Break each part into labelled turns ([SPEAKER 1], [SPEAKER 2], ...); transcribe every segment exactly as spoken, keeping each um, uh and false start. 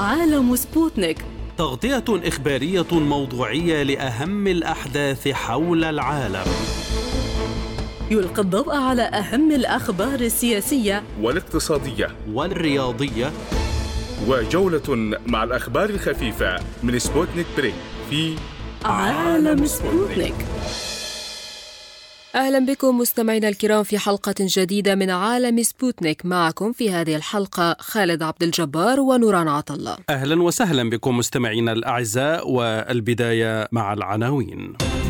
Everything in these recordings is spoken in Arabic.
[SPEAKER 1] عالم سبوتنيك،
[SPEAKER 2] تغطية إخبارية موضوعية لأهم الأحداث حول العالم.
[SPEAKER 1] يلقي الضوء على أهم الأخبار السياسية
[SPEAKER 3] والاقتصادية
[SPEAKER 2] والرياضية،
[SPEAKER 3] وجولة مع الأخبار الخفيفة من سبوتنيك بريك في
[SPEAKER 1] عالم سبوتنيك.
[SPEAKER 4] أهلا بكم مستمعينا الكرام في حلقة جديدة من عالم سبوتنيك. معكم في هذه الحلقة خالد عبد الجبار ونوران عطلة.
[SPEAKER 2] أهلا وسهلا بكم مستمعينا الأعزاء، والبداية مع العناوين.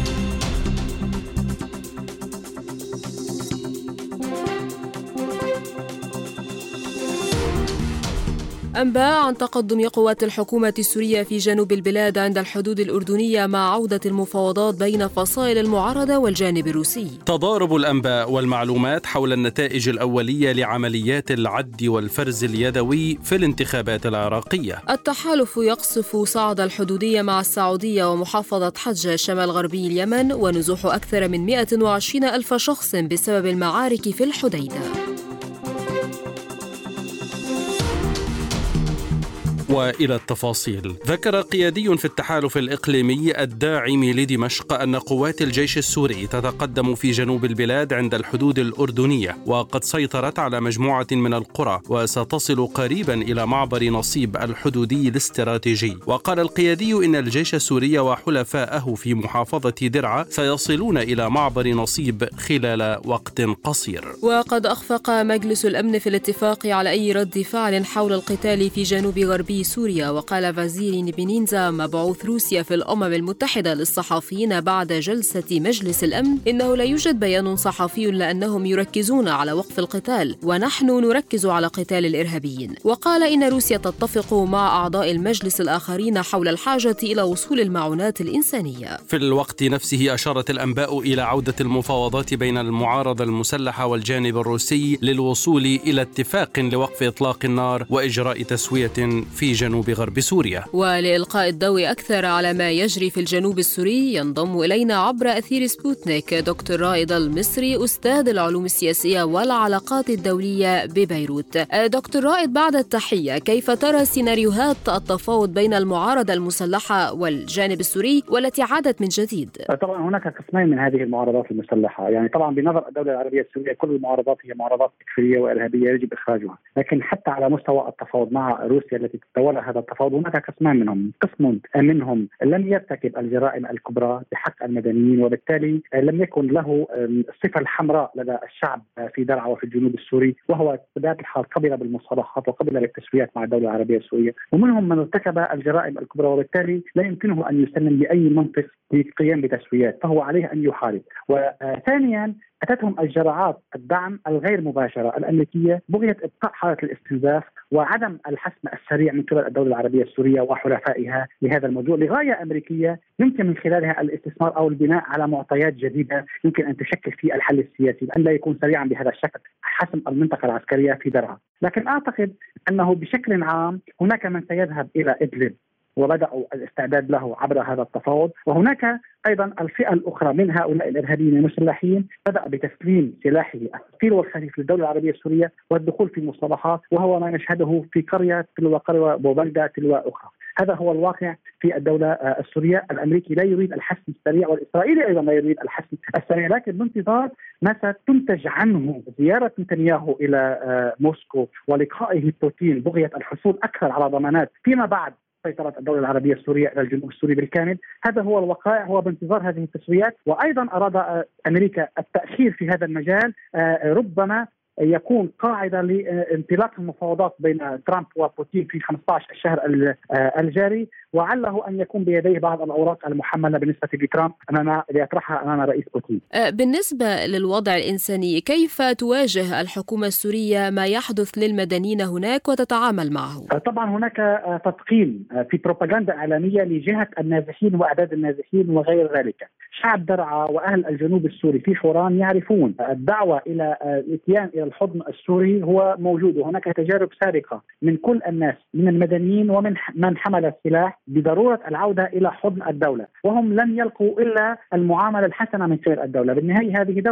[SPEAKER 4] أنباء عن تقدم قوات الحكومة السورية في جنوب البلاد عند الحدود الأردنية مع عودة المفاوضات بين فصائل المعارضة والجانب الروسي.
[SPEAKER 2] تضارب الأنباء والمعلومات حول النتائج الأولية لعمليات العد والفرز اليدوي في الانتخابات العراقية.
[SPEAKER 4] التحالف يقصف صعد الحدودية مع السعودية ومحافظة حجة شمال غربي اليمن، ونزوح أكثر من مئة وعشرين ألف شخص بسبب المعارك في الحديدة.
[SPEAKER 2] وإلى التفاصيل. ذكر قيادي في التحالف الإقليمي الداعم لدمشق أن قوات الجيش السوري تتقدم في جنوب البلاد عند الحدود الأردنية، وقد سيطرت على مجموعة من القرى وستصل قريبا إلى معبر نصيب الحدودي الاستراتيجي. وقال القيادي إن الجيش السوري وحلفائه في محافظة درعا سيصلون إلى معبر نصيب خلال وقت قصير.
[SPEAKER 4] وقد أخفق مجلس الأمن في الاتفاق على أي رد فعل حول القتال في جنوب غربي سوريا. وقال فازيل نبينينزا مبعوث روسيا في الأمم المتحدة للصحفيين بعد جلسة مجلس الأمن إنه لا يوجد بيان صحفي لأنهم يركزون على وقف القتال ونحن نركز على قتال الإرهابيين. وقال إن روسيا تتفق مع أعضاء المجلس الآخرين حول الحاجة إلى وصول المعونات الإنسانية.
[SPEAKER 2] في الوقت نفسه أشارت الأنباء إلى عودة المفاوضات بين المعارضة المسلحة والجانب الروسي للوصول إلى اتفاق لوقف إطلاق النار وإجراء تسوية في جنوب غرب سوريا.
[SPEAKER 4] ولإلقاء الضوء أكثر على ما يجري في الجنوب السوري ينضم إلينا عبر أثير سبوتنيك دكتور رائد المصري، أستاذ العلوم السياسية والعلاقات الدولية ببيروت. دكتور رائد، بعد التحية، كيف ترى سيناريوهات التفاوض بين المعارضة المسلحة والجانب السوري والتي عادت من جديد؟
[SPEAKER 5] طبعا هناك قسمين من هذه المعارضات المسلحة، يعني طبعا بنظر الدولة العربية السورية كل المعارضات هي معارضات تكفيرية وإرهابية يجب إخراجها، لكن حتى على مستوى التفاوض مع روسيا التي تتولى هذا التفاوض هناك قسمان منهم. قسم منهم لم يرتكب الجرائم الكبرى بحق المدنيين، وبالتالي لم يكن له الصفة الحمراء لدى الشعب في درعا وفي الجنوب السوري، وهو بطبيعة الحال قبل بالمصالحات وقبل بالتسويات مع الدولة العربية السورية. ومنهم من ارتكب الجرائم الكبرى وبالتالي لا يمكنه أن يسلم لأي منطق للقيام بتسويات، فهو عليه أن يحارب. وثانيا أتتهم الجرعات الدعم الغير مباشرة الأمريكية بغية إبقاء حالة الاستنزاف وعدم الحسم السريع من قبل الدولة العربية السورية وحلفائها لهذا الموضوع لغاية أمريكية يمكن من خلالها الاستثمار أو البناء على معطيات جديدة يمكن أن تشكل في الحل السياسي، لأن لا يكون سريعا بهذا الشكل حسم المنطقة العسكرية في درعا. لكن أعتقد أنه بشكل عام هناك من سيذهب إلى إدلب وبدأوا الاستعداد له عبر هذا التفاوض، وهناك أيضا الفئة الأخرى من هؤلاء الإرهابيين المسلحين بدأ بتسليم سلاحه الثقيل والخفيف للدولة العربية السورية والدخول في مصالحات، وهو ما نشهده في قرية تلو قرية وبلدة تلو أخرى. هذا هو الواقع في الدولة السورية. الأمريكي لا يريد الحسم السريع والإسرائيلي أيضا لا يريد الحسم السريع، لكن بانتظار ما ستنتج عنه زيارة نتنياهو إلى موسكو ولقائه بوتين بغية الحصول أكثر على ضمانات فيما بعد سيطرة الدولة العربية السورية إلى الجنوب السوري بالكامل. هذا هو الواقع، هو بانتظار هذه التسويات. وأيضا أراد أمريكا التأخير في هذا المجال، ربما يكون قاعدة لانطلاق المفاوضات بين ترامب وبوتين في خمسة عشر الشهر الجاري، وعله أن يكون بيديه بعض الأوراق المحملة بالنسبة لترامب أمام ليطرحها أمام رئيس بوتين.
[SPEAKER 4] بالنسبة للوضع الإنساني، كيف تواجه الحكومة السورية ما يحدث للمدنيين هناك وتتعامل معه؟
[SPEAKER 5] طبعا هناك تضخيم في بروباغندا إعلامية لجهة النازحين وأعداد النازحين وغير ذلك. شعب درعا وأهل الجنوب السوري في حوران يعرفون الدعوة إلى الاتيان إلى الحضن السوري هو موجود، وهناك تجارب سابقة من كل الناس من المدنيين ومن من حمل السلاح بضرورة العودة إلى حضن الدولة، وهم لن يلقوا إلا المعاملة الحسنة من قبل الدولة. بالنهاية هذه دولة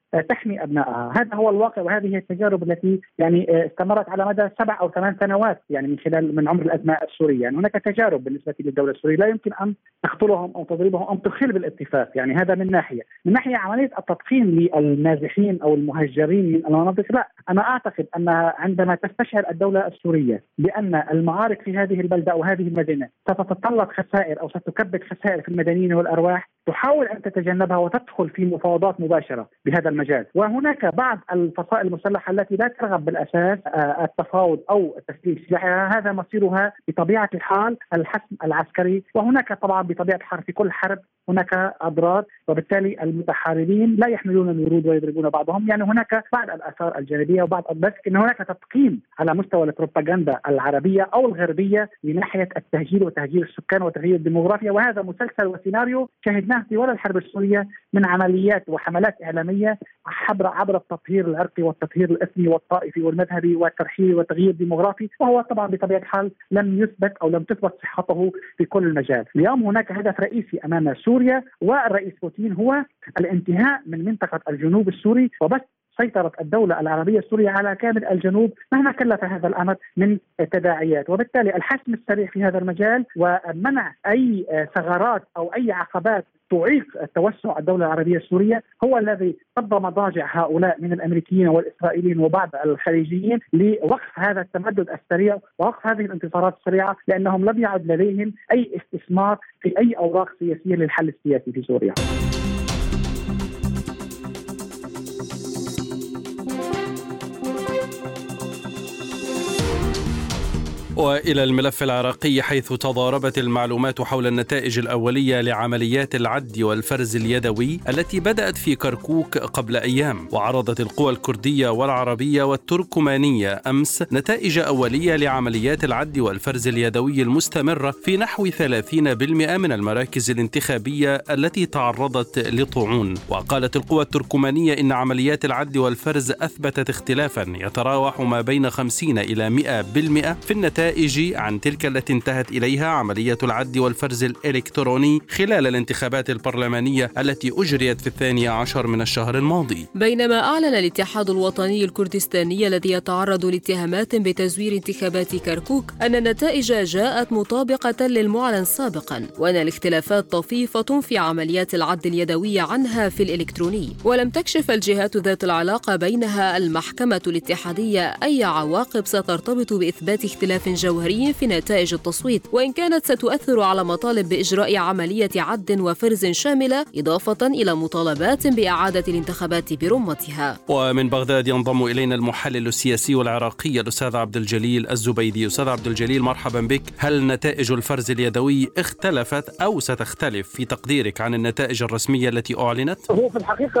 [SPEAKER 5] تحمي أبنائها. هذا هو الواقع وهذه هي التجارب التي يعني استمرت على مدى سبع أو ثمان سنوات يعني من خلال من عمر الأزمة السورية. يعني هناك تجارب بالنسبة للدولة السورية لا يمكن أن تقتلهم أو تضربهم أو تخل بالاتفاق. يعني هذا من ناحية. من ناحية عملية التضخيم للنازحين أو المهجرين من المناطق، لا، أنا أعتقد أن عندما تستشعر الدولة السورية بأن المعارك في هذه البلدة أو هذه المدينة ستتطلب خسائر أو ستكبد خسائر في المدنيين والأرواح، تحاول أن تتجنبها وتدخل في مفاوضات مباشرة بهذا المجال. وهناك بعض الفصائل المسلحة التي لا ترغب بالأساس التفاوض أو تسليم سلاحها، هذا مصيرها بطبيعة الحال الحسم العسكري. وهناك طبعا بطبيعة الحال في كل حرب هناك أضرار، وبالتالي المتحاربين لا يحملون الورود ويضربون بعضهم. يعني هناك بعض الآثار الجانبية وبعض بس إن هناك تضخيم على مستوى البروباغندا العربية أو الغربية من ناحية التهجير وتهجير السكان وتغيير الديموغرافيا. وهذا مسلسل وسيناريو شهدناه طوال الحرب السورية من عمليات وحملات إعلامية عبر عبر التطهير العرقي والتطهير الإثني والطائفي والمذهبي والترحيل والتغيير الديموغرافي، وهو طبعا بطبيعة الحال لم يثبت أو لم تثبت صحته في كل المجال. اليوم هناك هدف رئيسي أمام سوريا والرئيس بوتين هو الانتهاء من منطقة الجنوب السوري وبس سيطرة الدولة العربية السورية على كامل الجنوب مهما كلف هذا الأمر من تداعيات. وبالتالي الحسم السريع في هذا المجال ومنع أي ثغرات أو أي عقبات تعيق توسع الدولة العربية السورية هو الذي صب مضاجع هؤلاء من الأمريكيين والإسرائيليين وبعض الخليجيين لوقف هذا التمدد السريع ووقف هذه الانتصارات السريعة، لأنهم لم يعد لديهم أي استثمار في أي أوراق سياسية للحل السياسي في سوريا.
[SPEAKER 2] وإلى الملف العراقي، حيث تضاربت المعلومات حول النتائج الأولية لعمليات العد والفرز اليدوي التي بدأت في كركوك قبل أيام. وعرضت القوى الكردية والعربية والتركمانية أمس نتائج أولية لعمليات العد والفرز اليدوي المستمرة في نحو ثلاثين بالمئة من المراكز الانتخابية التي تعرضت لطعون. وقالت القوى التركمانية إن عمليات العد والفرز أثبتت اختلافا يتراوح ما بين خمسين إلى مئة بالمئة في النتائج عن تلك التي انتهت إليها عملية العد والفرز الإلكتروني خلال الانتخابات البرلمانية التي أجريت في الثاني عشر من الشهر الماضي.
[SPEAKER 4] بينما أعلن الاتحاد الوطني الكردستاني الذي يتعرض لاتهامات بتزوير انتخابات كركوك أن النتائج جاءت مطابقة للمعلن سابقا، وأن الاختلافات طفيفة في عمليات العد اليدوي عنها في الإلكتروني. ولم تكشف الجهات ذات العلاقة بينها المحكمة الاتحادية أي عواقب سترتبط بإثبات اختلاف جوهري في نتائج التصويت، وإن كانت ستؤثر على مطالب بإجراء عملية عد وفرز شاملة، إضافة إلى مطالبات بإعادة الانتخابات برمتها.
[SPEAKER 2] ومن بغداد ينضم إلينا المحلل السياسي العراقي الأستاذ عبد الجليل الزبيدي. أستاذ عبد الجليل، مرحبا بك. هل نتائج الفرز اليدوي اختلفت أو ستختلف في تقديرك عن النتائج الرسمية التي أعلنت؟
[SPEAKER 6] هو في الحقيقة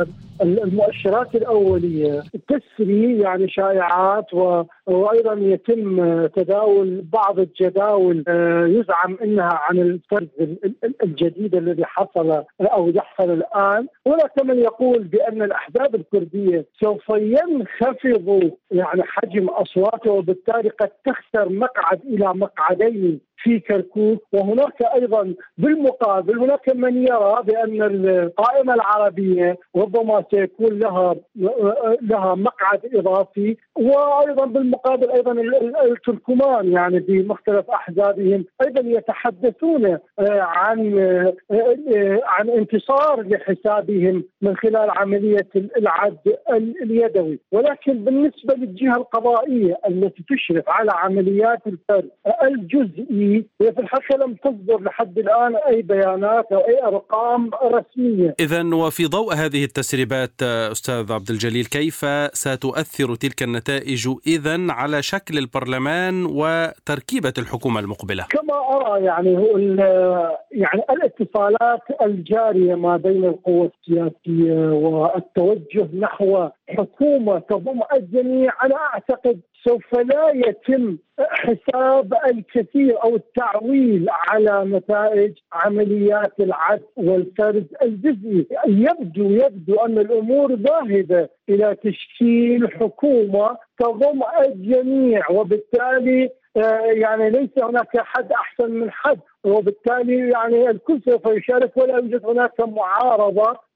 [SPEAKER 6] المؤشرات الأولية تسري يعني شائعات، وأيضا يتم تداول بعض الجداول يزعم انها عن الفرز الجديد الذي حصل او يحصل الان. هناك من يقول بان الاحزاب الكرديه سوف ينخفض يعني حجم اصواتها، وبالتالي قد تخسر مقعد الى مقعدين في كركوك. وهناك ايضا بالمقابل هناك من يرى بان القائمه العربيه ربما سيكون لها لها مقعد اضافي. وايضا بالمقابل ايضا التركمان يعني بمختلف احزابهم ايضا يتحدثون عن عن انتصار لحسابهم من خلال عمليه العد اليدوي. ولكن بالنسبه للجهه القضائيه التي تشرف على عمليات الفرز الجزئي، هي في الحقيقه لم تصدر لحد الان اي بيانات او اي ارقام رسميه.
[SPEAKER 2] اذا وفي ضوء هذه التسريبات استاذ عبد الجليل، كيف ستؤثر تلك النتائج اذا على شكل البرلمان وتركيبه الحكومه المقبله؟
[SPEAKER 6] كما ارى يعني هو يعني الاتصالات الجاريه ما بين القوى السياسيه والتوجه نحو حكومه تضم الجميع، انا اعتقد سوف لا يتم حساب الكثير أو التعويل على نتائج عمليات العد والفرز الجزئي. يبدو يبدو أن الأمور ذاهبة إلى تشكيل حكومة تضم الجميع، وبالتالي يعني ليس هناك حد أحسن من حد، وبالتالي يعني الكل سوف يشارك ولا يوجد هناك معارضة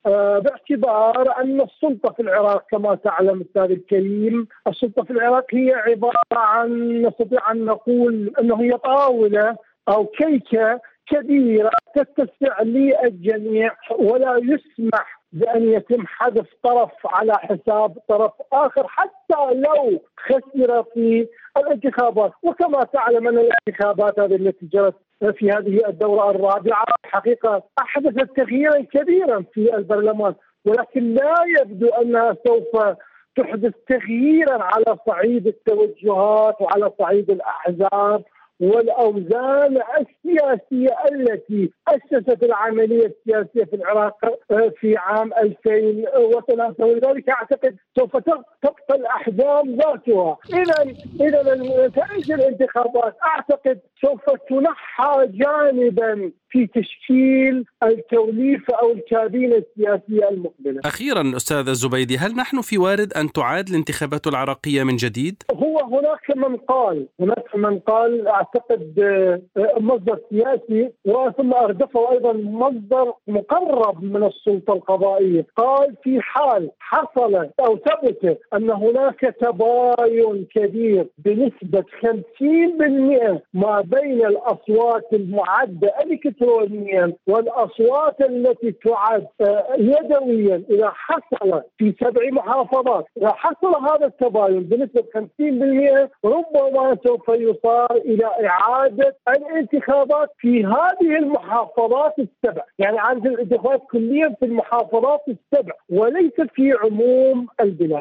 [SPEAKER 6] باعتبار أن السلطة في العراق كما تعلم أستاذ الكريم، السلطة في العراق هي عبارة عن نستطيع أن نقول أنه هي طاولة أو كيكة كبيرة تتسع للجميع، ولا يسمح بأن يتم حذف طرف على حساب طرف آخر حتى لو خسر في الانتخابات. وكما تعلم أن الانتخابات هذه التي جرت في هذه الدورة الرابعة حقيقة أحدثت تغييرا كبيرا في البرلمان، ولكن لا يبدو أنها سوف تحدث تغييرا على صعيد التوجهات وعلى صعيد الأحزاب والأوزان السياسية التي أسست العملية السياسية في العراق في عام ألفين وثلاثة، ولذلك أعتقد سوف تبقى الأحزاب ذاتها. إذا إذا نتائج الانتخابات أعتقد سوف تنحى جانبا في تشكيل التوليفة أو الكابينة السياسية المقبلة.
[SPEAKER 2] أخيرا أستاذ الزبيدي، هل نحن في وارد أن تعاد الانتخابات العراقية من جديد؟
[SPEAKER 6] هو هناك من قال هناك من قال أعتقد مصدر سياسي وثم أردفه أيضا مصدر مقرب من السلطة القضائية، قال في حال حصل أو ثبت أن هناك تباين كبير بنسبة خمسين بالمئة ما بين الأصوات المعدة إلكترونيا والأصوات التي تعد يدويا، إذا حصل في سبع محافظات إذا حصل هذا التباين بنسبة خمسين بالمئة ربما سوف يصار إلى إعادة الانتخابات في هذه المحافظات السبع، يعني عند الانتخابات كليا في المحافظات السبع وليس في عموم البلاد.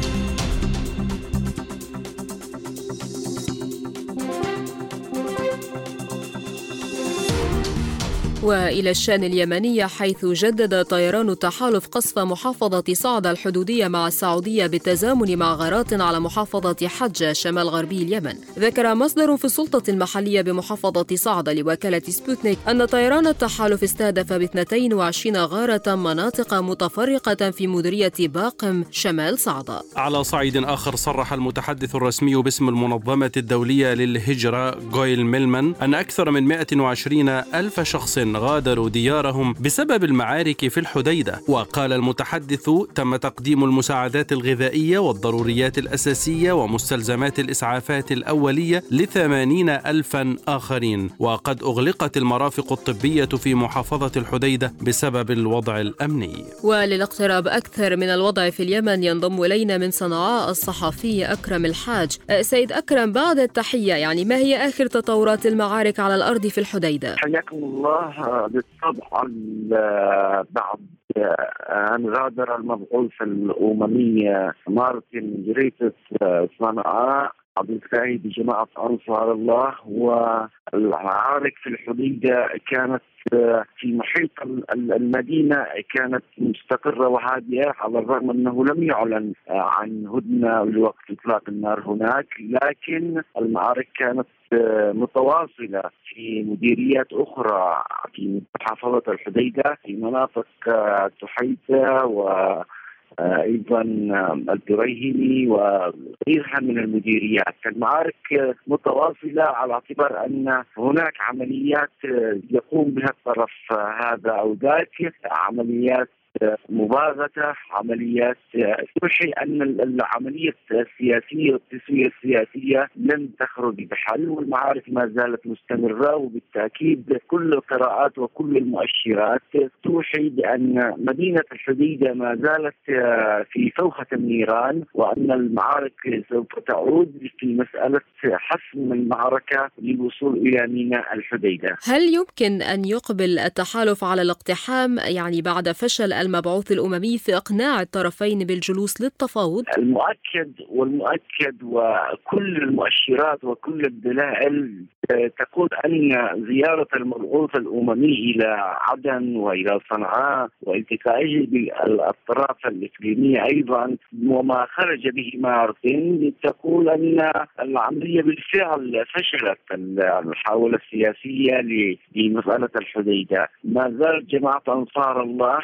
[SPEAKER 4] وإلى الشأن اليمني، حيث جدد طيران التحالف قصف محافظة صعدة الحدودية مع السعودية بالتزامن مع غارات على محافظة حجة شمال غربي اليمن. ذكر مصدر في السلطة المحلية بمحافظة صعدة لوكالة سبوتنيك أن طيران التحالف استهدف ب اثنتين وعشرين غارة مناطق متفرقة في مديرية باقم شمال صعدة.
[SPEAKER 2] على صعيد آخر، صرح المتحدث الرسمي باسم المنظمة الدولية للهجرة غويل ميلمان أن أكثر من مئة وعشرين ألف شخص غادروا ديارهم بسبب المعارك في الحديدة. وقال المتحدث: تم تقديم المساعدات الغذائية والضروريات الأساسية ومستلزمات الإسعافات الأولية لثمانين ألفا آخرين، وقد أغلقت المرافق الطبية في محافظة الحديدة بسبب الوضع الأمني.
[SPEAKER 4] وللاقتراب أكثر من الوضع في اليمن ينضم إلينا من صنعاء الصحفي أكرم الحاج. سيد أكرم، بعد التحية، يعني ما هي آخر تطورات المعارك على الأرض في الحديدة؟
[SPEAKER 7] حياكم الله. بالطبع بعد أن غادر المبعوث الأممي مارتن جريتس صنعاء عبد الكاهي بجماعة أنصار الله، والمعارك في الحديدة كانت في محيط المدينة كانت مستقرة وهادئة، على الرغم أنه لم يعلن عن هدنة لوقت إطلاق النار هناك، لكن المعارك كانت متواصلة في مديريات أخرى في محافظة الحديدة في مناطق تحيدة و أيضا الدريهمي وغيرها من المديريات. المعارك متواصلة على اعتبار أن هناك عمليات يقوم بها الطرف هذا أو ذاك، عمليات مباغتة، عمليات توحي أن العملية السياسية والتسوية السياسية لن تخرج بحل، والمعارك ما زالت مستمرة. وبالتأكيد كل القراءات وكل المؤشرات توحي بأن مدينة الحديدة ما زالت في فوهة النيران، وأن المعارك سوف تعود في مسألة حسم المعركة للوصول إلى ميناء الحديدة.
[SPEAKER 4] هل يمكن أن يقبل التحالف على الاقتحام يعني بعد فشل المبعوث الأممي في إقناع الطرفين بالجلوس للتفاوض؟
[SPEAKER 7] المؤكد والمؤكد وكل المؤشرات وكل الدلائل تقول أن زيارة المبعوث الأممي إلى عدن وإلى صنعاء والتقائه بالأطراف الإقليمية أيضا وما خرج به مارتن تقول أن العملية بالفعل فشلت. المحاولة السياسية لمسألة الحديدة ما زالت جماعة أنصار الله تتمسك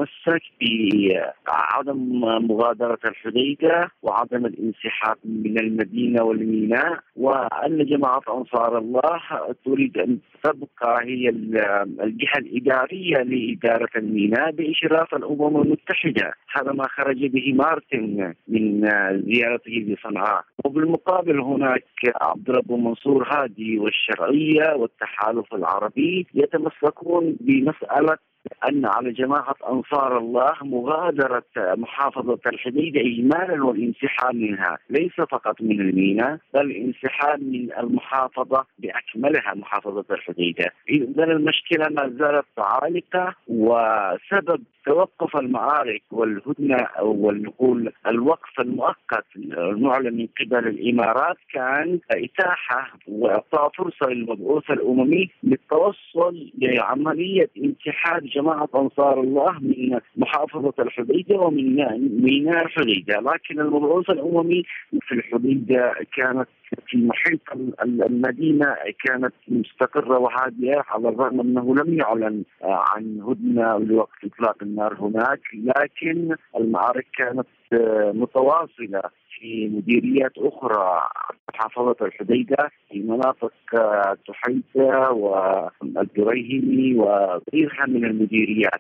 [SPEAKER 7] يتمسك بعدم مغادرة الحديدة وعدم الانسحاب من المدينة والميناء، وأن جماعة أنصار الله تريد أن تبقى هي الجهة الإدارية لإدارة الميناء بإشراف الأمم المتحدة. هذا ما خرج به مارتن من زيارته لصنعاء. وبالمقابل هناك عبد الرب منصور هادي والشرعية والتحالف العربي يتمسكون بمسألة أن على جماعة أنصار الله مغادرة محافظة الحديدة إجمالا والانسحاب منها، ليس فقط من الميناء بل الانسحاب من المحافظة بأكملها محافظة الحديدة. إذن المشكلة ما زالت عالقة، وسبب توقف المعارك والهدنة أو نقول الوقف المؤقت المعلن من قبل الإمارات كان إتاحة وإعطاء فرصة للمبعوث الأممي للتوصل لعملية انسحاب جماعة أنصار الله من محافظة الحديدة ومن ميناء الحديدة، لكن المبعوث الأممي في الحديدة كانت في محيط المدينة كانت مستقرة وهادئة، على الرغم أنه لم يعلن عن هدنة لوقت إطلاق النار هناك، لكن المعارك كانت متواصلة في مديريات أخرى محافظة الحديدة في مناطق تحيدة والدريهمي وغيرها من المديريات.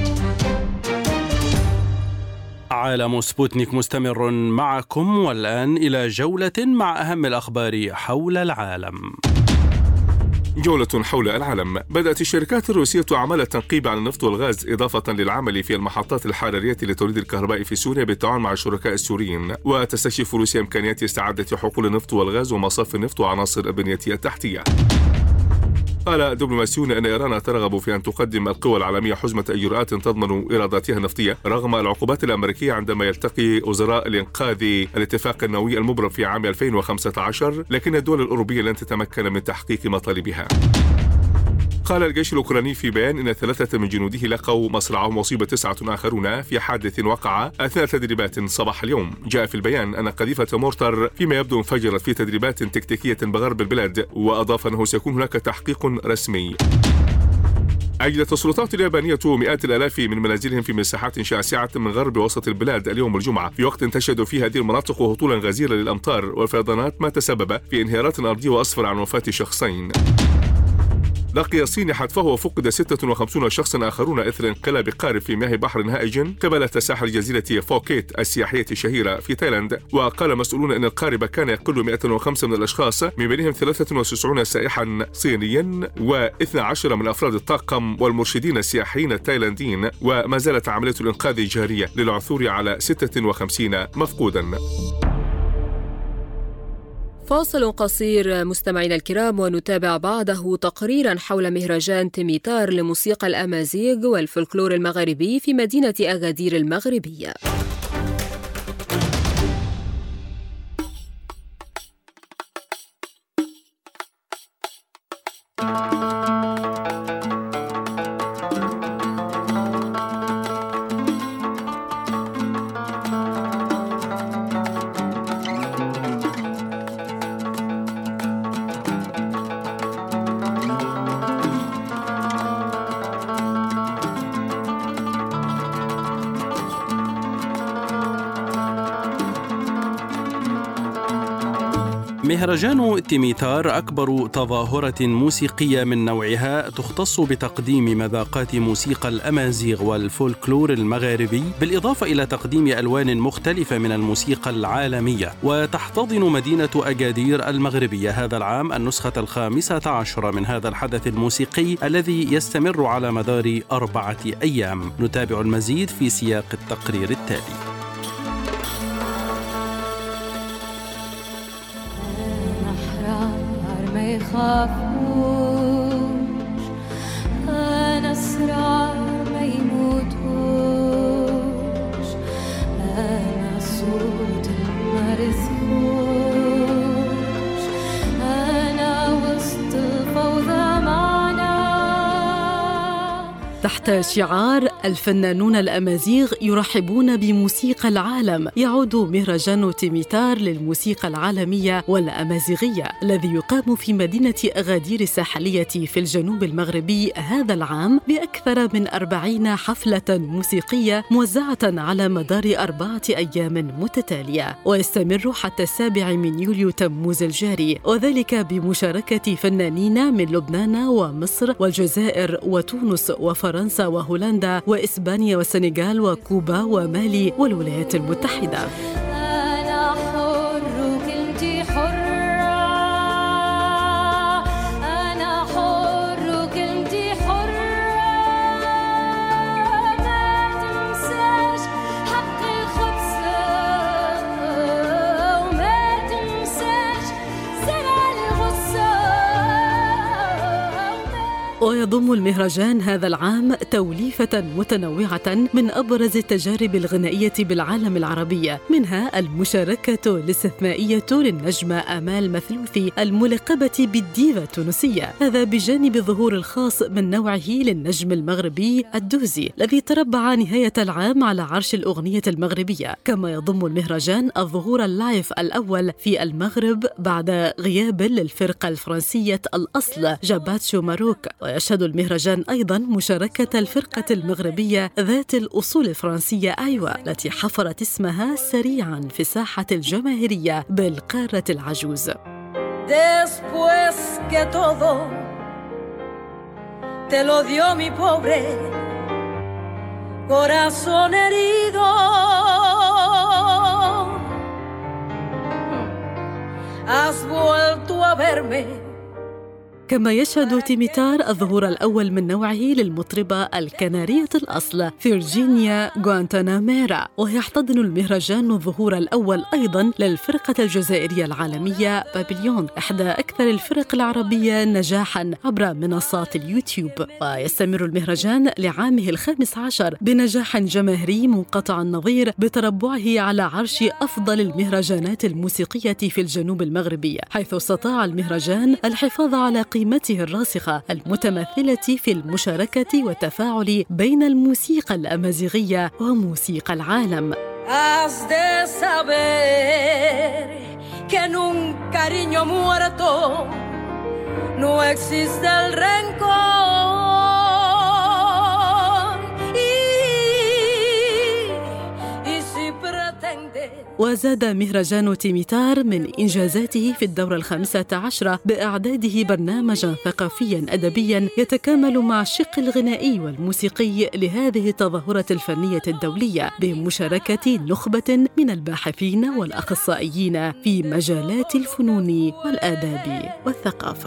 [SPEAKER 2] عالم سبوتنيك مستمر معكم، والآن إلى جولة مع أهم الأخبار حول العالم.
[SPEAKER 3] جولة حول العالم. بدأت الشركات الروسية أعمال التنقيب عن النفط والغاز إضافة للعمل في المحطات الحرارية لتوليد الكهرباء في سوريا بالتعاون مع الشركاء السوريين، وتستكشف روسيا إمكانيات استعادة حقول النفط والغاز ومصاف النفط وعناصر البنية التحتية. قال دبلوماسيون أن إيران ترغب في أن تقدم القوى العالمية حزمة إجراءات تضمن إيراداتها النفطية رغم العقوبات الأمريكية عندما يلتقي وزراء الإنقاذ الاتفاق النووي المبرم في عام ألفين وخمسة عشر، لكن الدول الأوروبية لن تتمكن من تحقيق مطالبها. قال الجيش الأوكراني في بيان إن ثلاثة من جنوده لقوا مصرعهم وأصيب تسعة آخرون في حادث وقع أثناء تدريبات صباح اليوم. جاء في البيان أن قذيفة مورتر فيما يبدو انفجرت في تدريبات تكتيكية بغرب البلاد، وأضاف أنه سيكون هناك تحقيق رسمي. أجلت السلطات اليابانية مئات الآلاف من منازلهم في مساحات شاسعة من غرب وسط البلاد اليوم الجمعة، في وقت تشهد فيه هذه المناطق هطولا غزيرة للأمطار والفيضانات، ما تسبب في انهيارات أرضية وأسفر عن وفاة شخصين. لقي الصين حتفه وفقد ستة وخمسين شخصا آخرون إثر انقلاب قارب في مياه بحر هائج قبل ساحل جزيرة فوكيت السياحية الشهيرة في تايلاند. وقال مسؤولون أن القارب كان يقل مئة وخمسة من الأشخاص، من بينهم ثلاثة وتسعين سائحا صينيا واثني عشر من أفراد الطاقم والمرشدين السياحيين التايلانديين، وما زالت عملية الإنقاذ جارية للعثور على ستة وخمسين مفقودا.
[SPEAKER 4] فاصل قصير مستمعينا الكرام، ونتابع بعده تقريرا حول مهرجان تيميتار لموسيقى الأمازيغ والفولكلور المغربي في مدينة أغادير المغربية.
[SPEAKER 2] مهرجان تيميتار أكبر تظاهرة موسيقية من نوعها تختص بتقديم مذاقات موسيقى الأمازيغ والفولكلور المغاربي، بالإضافة إلى تقديم ألوان مختلفة من الموسيقى العالمية. وتحتضن مدينة أغادير المغربية هذا العام النسخة الخامسة عشر من هذا الحدث الموسيقي الذي يستمر على مدار أربعة أيام. نتابع المزيد في سياق التقرير التالي.
[SPEAKER 8] يخافوش أنا أسرع ما يموتوش، أنا صوت المرزقوش، أنا وسط الفوضى معنا.
[SPEAKER 1] تحت تحت شعار الفنانون الأمازيغ يرحبون بموسيقى العالم، يعود مهرجان تيميتار للموسيقى العالمية والأمازيغية الذي يقام في مدينة أغادير الساحلية في الجنوب المغربي هذا العام بأكثر من أربعين حفلة موسيقية موزعة على مدار أربعة أيام متتالية، ويستمر حتى السابع من يوليو تموز الجاري، وذلك بمشاركة فنانين من لبنان ومصر والجزائر وتونس وفرنسا وهولندا وإسبانيا والسنغال وكوبا ومالي والولايات المتحدة.
[SPEAKER 8] أنا حر وكلتي حرة، أنا حر وكلتي حرة، ما تنساش حق الخبز وما تنساش زرع الغصة.
[SPEAKER 1] ويضم المهرجان هذا العام توليفة متنوعة من أبرز التجارب الغنائية بالعالم العربي، منها المشاركة الاستثنائية للنجمة آمال مثلوثي الملقبة بالديفا التونسية، هذا بجانب الظهور الخاص من نوعه للنجم المغربي الدوزي الذي تربع نهاية العام على عرش الأغنية المغربية. كما يضم المهرجان الظهور اللايف الأول في المغرب بعد غياب للفرقة الفرنسية الأصل جاباتشو ماروك، ويشهد المهرجان أيضاً مشاركة الفرقة المغربية ذات الأصول الفرنسية أيوا التي حفرت اسمها سريعاً في الساحة الجماهيرية بالقارة العجوز.
[SPEAKER 8] Después que todo te lo dio mi pobre corazón herido, has vuelto a verme.
[SPEAKER 1] كما يشهد تيميتار الظهور الأول من نوعه للمطربة الكنارية الأصل فيرجينيا غوانتاناميرا، ويحتضن المهرجان الظهور الأول أيضاً للفرقة الجزائرية العالمية بابليون، إحدى أكثر الفرق العربية نجاحاً عبر منصات اليوتيوب. ويستمر المهرجان لعامه الخامس عشر بنجاح جماهيري منقطع النظير بتربعه على عرش أفضل المهرجانات الموسيقية في الجنوب المغربي، حيث استطاع المهرجان الحفاظ على قيمته الراسخة المتمثلة في المشاركة والتفاعل بين الموسيقى الأمازيغية وموسيقى العالم.
[SPEAKER 8] Has de saber que en un cariño muerto no existe el rencor y, y si pretende.
[SPEAKER 1] وزاد مهرجان تيميتار من إنجازاته في الدورة الخامسة عشرة بإعداده برنامجاً ثقافياً أدبياً يتكامل مع الشق الغنائي والموسيقي لهذه التظاهرة الفنية الدولية بمشاركة نخبة من الباحثين والأخصائيين في مجالات الفنون والآداب والثقافة.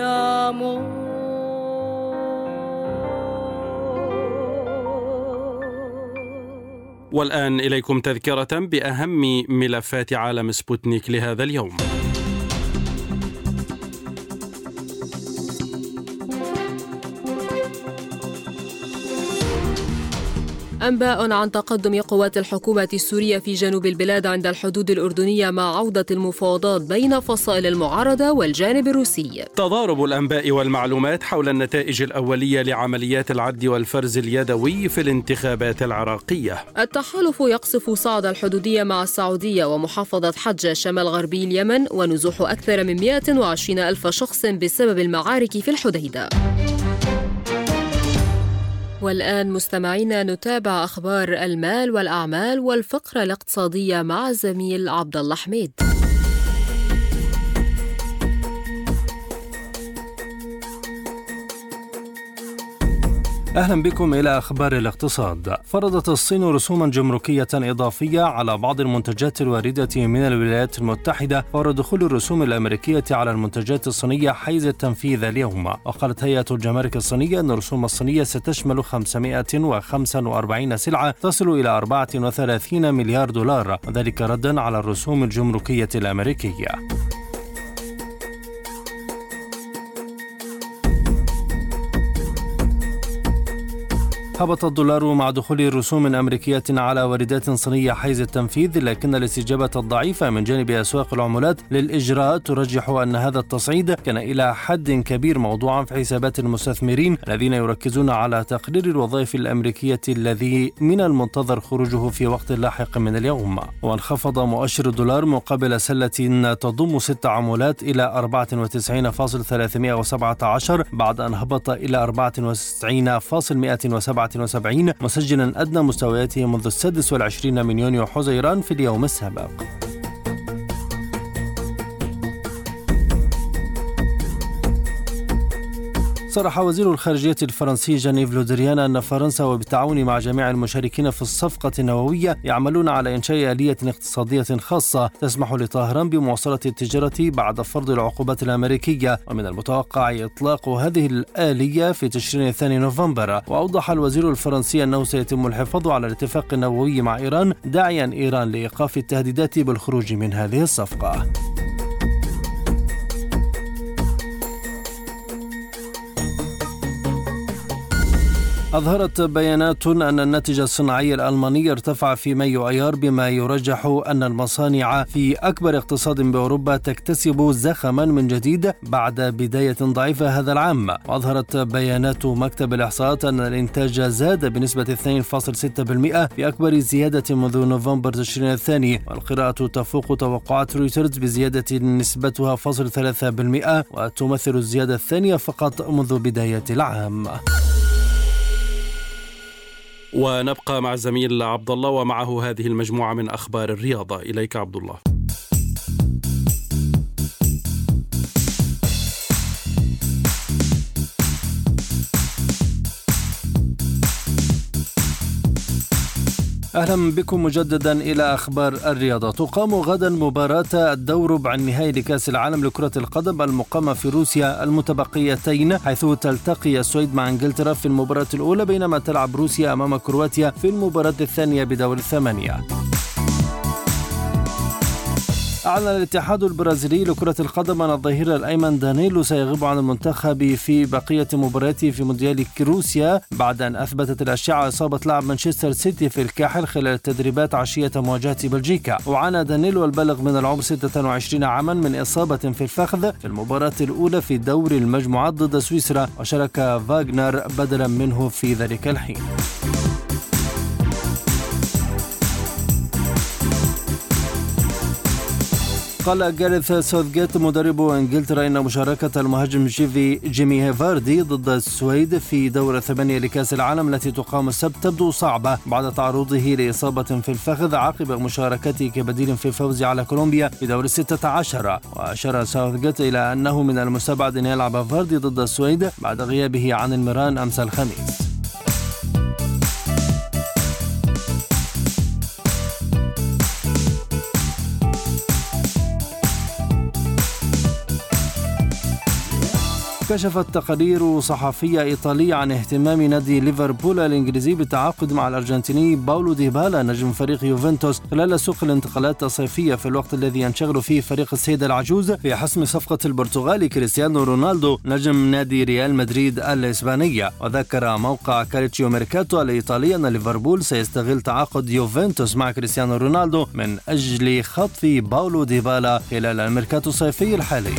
[SPEAKER 2] والآن إليكم تذكرة بأهم ملفات عالم سبوتنيك لهذا اليوم.
[SPEAKER 4] أنباء عن تقدم قوات الحكومة السورية في جنوب البلاد عند الحدود الأردنية مع عودة المفاوضات بين فصائل المعارضة والجانب الروسي.
[SPEAKER 2] تضارب الأنباء والمعلومات حول النتائج الأولية لعمليات العد والفرز اليدوي في الانتخابات العراقية.
[SPEAKER 4] التحالف يقصف صعد الحدودية مع السعودية ومحافظة حجة شمال غربي اليمن، ونزوح أكثر من مئة وعشرين ألف شخص بسبب المعارك في الحديدة. والآن مستمعينا نتابع أخبار المال والأعمال والفقرة الاقتصادية مع الزميل عبد الله حميد.
[SPEAKER 9] أهلا بكم إلى أخبار الاقتصاد. فرضت الصين رسوما جمركية إضافية على بعض المنتجات الواردة من الولايات المتحدة فور دخول الرسوم الأمريكية على المنتجات الصينية حيز التنفيذ اليوم. وقالت هيئة الجمارك الصينية أن الرسوم الصينية ستشمل خمسمائة وخمسة وأربعين سلعة تصل إلى أربعة وثلاثين مليار دولار، وذلك ردا على الرسوم الجمركية الأمريكية. هبط الدولار مع دخول رسوم أمريكية على واردات صينية حيز التنفيذ، لكن الاستجابة الضعيفة من جانب أسواق العملات للإجراء ترجح أن هذا التصعيد كان إلى حد كبير موضوعا في حسابات المستثمرين الذين يركزون على تقرير الوظائف الأمريكية الذي من المنتظر خروجه في وقت لاحق من اليوم. وانخفض مؤشر الدولار مقابل سلة تضم ست عملات إلى أربعة وتسعين فاصلة ثلاثمائة وسبعة عشر بعد أن هبط إلى أربعة وتسعين فاصلة مائة وسبعة وسبعين، مسجلا أدنى مستوياته منذ السادس والعشرين من يونيو حزيران في اليوم السابق. صرح وزير الخارجية الفرنسي جان-يves Le Drian أن فرنسا وبالتعاون مع جميع المشاركين في الصفقة النووية يعملون على إنشاء آلية اقتصادية خاصة تسمح لطهران بمواصلة التجارة بعد فرض العقوبات الأمريكية، ومن المتوقع إطلاق هذه الآلية في تشرين الثاني نوفمبر. وأوضح الوزير الفرنسي أنه سيتم الحفاظ على الاتفاق النووي مع إيران، داعيا إيران لإيقاف التهديدات بالخروج من هذه الصفقة. أظهرت بيانات أن الناتج الصناعي الألماني ارتفع في مايو أيار، بما يرجح أن المصانع في أكبر اقتصاد بأوروبا تكتسب زخما من جديد بعد بداية ضعيفة هذا العام. وأظهرت بيانات مكتب الإحصاءات أن الإنتاج زاد بنسبة اثنين فاصلة ستة بالمئة في أكبر زيادة منذ نوفمبر تشرين الثاني، والقراءة تفوق توقعات رويترز بزيادة نسبتها فاصل ثلاثة بالمئة، وتمثل الزيادة الثانية فقط منذ بداية العام.
[SPEAKER 2] ونبقى مع الزميل عبد الله ومعه هذه المجموعة من أخبار الرياضة. إليك عبد الله. أهلا بكم مجددا إلى أخبار الرياضة. تقام غدا مباراة الدور ربع النهائي لكأس العالم لكرة القدم المقامة في روسيا المتبقيتين، حيث تلتقي السويد مع انجلترا في المباراة الأولى، بينما تلعب روسيا أمام كرواتيا في المباراة الثانية بدور الثمانية. أعلن الاتحاد البرازيلي لكرة القدم أن الظهير الأيمن دانيلو سيغيب عن المنتخب في بقية مبارياته في مونديال روسيا بعد أن أثبتت الأشعة إصابة لاعب مانشستر سيتي في الكاحل خلال التدريبات عشية مواجهة بلجيكا. وعانى دانيلو البالغ من العمر ستة وعشرين عاما من إصابة في الفخذ في المباراة الأولى في دوري المجموعات ضد سويسرا، وشارك فاغنر بدلا منه في ذلك الحين. قال جاريث ساوثغيت مدرب انجلترا ان مشاركة المهاجم جيفي جيمي فاردي ضد السويد في دور الثمانية لكأس العالم التي تقام السبت تبدو صعبة بعد تعرضه لإصابة في الفخذ عقب مشاركته كبديل في الفوز على كولومبيا في دور الستة عشر. وأشار ساوثغيت إلى أنه من المستبعد أن يلعب فاردي ضد السويد بعد غيابه عن الميران أمس الخميس. كشفت تقارير صحفية إيطالية عن اهتمام نادي ليفربول الإنجليزي بالتعاقد مع الأرجنتيني باولو ديبالا نجم فريق يوفنتوس خلال سوق الانتقالات الصيفية، في الوقت الذي ينشغل فيه فريق السيدة العجوز في حسم صفقة البرتغالي كريستيانو رونالدو نجم نادي ريال مدريد الإسبانية. وذكر موقع كالتشيو ميركاتو الإيطالي أن ليفربول سيستغل تعاقد يوفنتوس مع كريستيانو رونالدو من أجل خطف باولو ديبالا خلال الميركاتو الصيفي الحالي.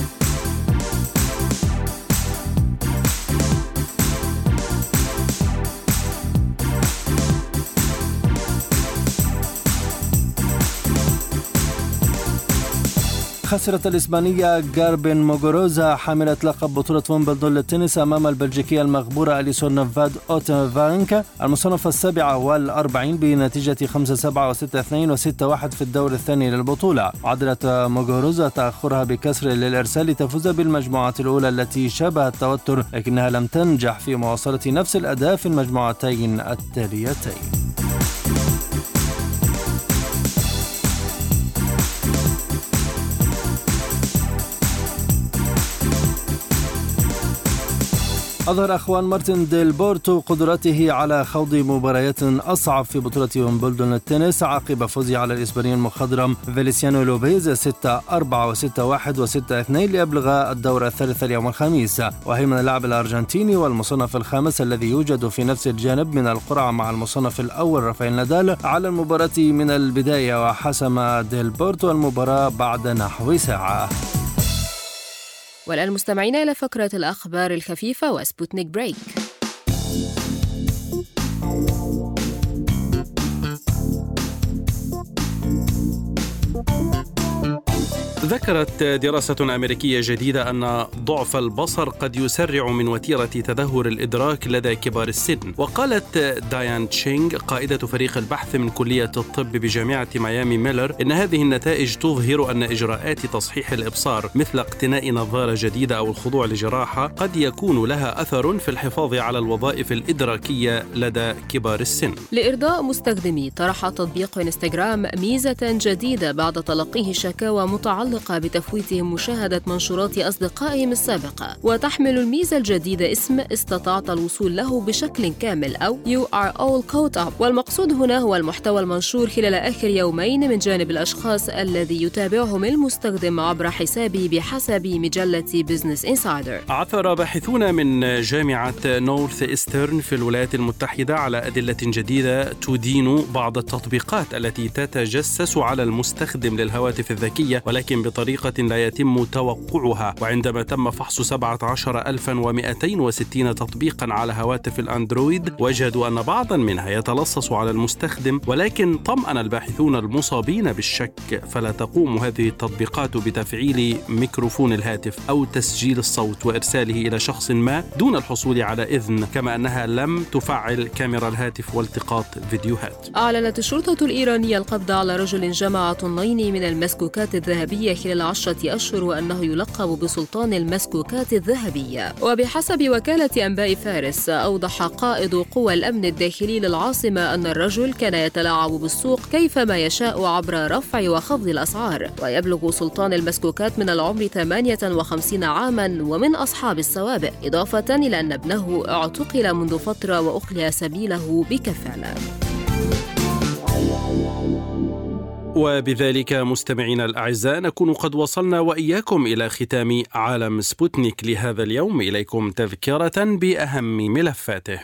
[SPEAKER 2] خسرت الإسبانية غاربين موغوروزا حاملة لقب بطولة ويمبلدون للتنس أمام البلجيكية المغبورة أليسون فاد أوتنفانك المصنفة السابعة والأربعين بنتيجة خمسة سبعة وستة اثنين وستة واحد في الدور الثاني للبطولة. عدلت موغوروزا تأخرها بكسر للإرسال لتفوز بالمجموعة الأولى التي شابهت التوتر، لكنها لم تنجح في مواصلة نفس الأداء في المجموعتين التاليتين.
[SPEAKER 9] أظهر أخوان مارتن ديل بورتو قدرته على خوض مباريات أصعب في بطولة ويمبلدون التنس عقب فوزه على الإسباني المخضرم فيليسيانو لوبيز ستة أربعة وستة واحد وستة اثنين ليبلغ الدور الثالث اليوم الخميس. وهيمن اللاعب الأرجنتيني والمصنف الخامس الذي يوجد في نفس الجانب من القرعة مع المصنف الأول رافائيل نادال على المباراة من البداية، وحسم ديل بورتو المباراة بعد نحو ساعة.
[SPEAKER 4] والآن مستمعين إلى فقرة الأخبار الخفيفة وسبوتنيك بريك.
[SPEAKER 2] ذكرت دراسة أمريكية جديدة أن ضعف البصر قد يسرع من وتيرة تدهور الإدراك لدى كبار السن. وقالت ديان تشينغ قائدة فريق البحث من كلية الطب بجامعة ميامي ميلر إن هذه النتائج تظهر أن إجراءات تصحيح الإبصار مثل اقتناء نظارة جديدة أو الخضوع لجراحة قد يكون لها أثر في الحفاظ على الوظائف الإدراكية لدى كبار السن.
[SPEAKER 4] لإرضاء مستخدمي، طرح تطبيق إنستغرام ميزة جديدة بعد تلقيه شكاوى متعلقة بتفويتهم مشاهدة منشورات أصدقائهم السابقة، وتحمل الميزة الجديدة اسم استطعت الوصول له بشكل كامل أو You are all caught up، والمقصود هنا هو المحتوى المنشور خلال آخر يومين من جانب الأشخاص الذي يتابعهم المستخدم عبر حسابه بحسب مجلة بيزنس إنسايدر.
[SPEAKER 2] عثر باحثون من جامعة نورث إيسترن في الولايات المتحدة على أدلة جديدة تدين بعض التطبيقات التي تتجسس على المستخدم للهواتف الذكية ولكن بطريقة لا يتم توقعها. وعندما تم فحص سبعة عشر ألفا ومئتين وستين تطبيقا على هواتف الأندرويد وجدوا أن بعضا منها يتلصص على المستخدم، ولكن طمأن الباحثون المصابين بالشك، فلا تقوم هذه التطبيقات بتفعيل ميكروفون الهاتف أو تسجيل الصوت وإرساله إلى شخص ما دون الحصول على إذن، كما أنها لم تفعل كاميرا الهاتف والتقاط فيديوهات.
[SPEAKER 4] أعلنت الشرطة الإيرانية القبض على رجل جمع طنين من المسكوكات الذهبية خلال عشرة أشهر وأنه يلقب بسلطان المسكوكات الذهبية. وبحسب وكالة أنباء فارس، أوضح قائد قوى الأمن الداخلي للعاصمة أن الرجل كان يتلاعب بالسوق كيفما يشاء عبر رفع وخفض الأسعار. ويبلغ سلطان المسكوكات من العمر ثمانية وخمسين عاما ومن أصحاب السوابق، إضافة إلى أن ابنه اعتقل منذ فترة وأخلي سبيله بكفالة.
[SPEAKER 2] وبذلك مستمعينا الأعزاء نكون قد وصلنا وإياكم إلى ختام عالم سبوتنيك لهذا اليوم. إليكم تذكرة بأهم ملفاته.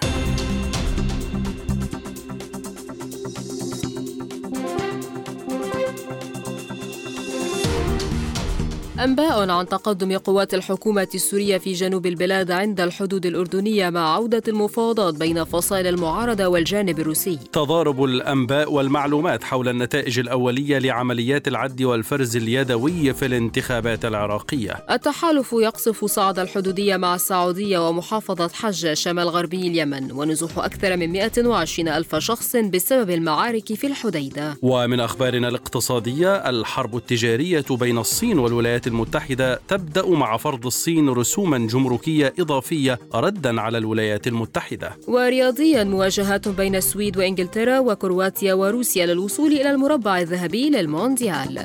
[SPEAKER 4] أنباء عن تقدم قوات الحكومة السورية في جنوب البلاد عند الحدود الأردنية مع عودة المفاوضات بين فصائل المعارضة والجانب الروسي.
[SPEAKER 2] تضارب الأنباء والمعلومات حول النتائج الأولية لعمليات العد والفرز اليدوي في الانتخابات العراقية.
[SPEAKER 4] التحالف يقصف صعد الحدودية مع السعودية ومحافظة حجة شمال غربي اليمن، ونزوح أكثر من مئة وعشرين ألف شخص بسبب المعارك في الحديدة.
[SPEAKER 2] ومن أخبارنا الاقتصادية، الحرب التجارية بين الصين والولايات المتحدة تبدأ مع فرض الصين رسوما جمركية إضافية ردا على الولايات المتحدة.
[SPEAKER 4] ورياضيا، مواجهات بين السويد وإنجلترا وكرواتيا وروسيا للوصول إلى المربع الذهبي للمونديال.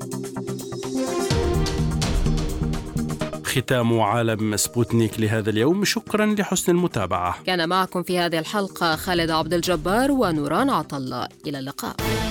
[SPEAKER 2] ختام عالم سبوتنيك لهذا اليوم. شكرا لحسن المتابعة.
[SPEAKER 4] كان معكم في هذه الحلقة خالد عبد الجبار ونوران عطلة. إلى اللقاء.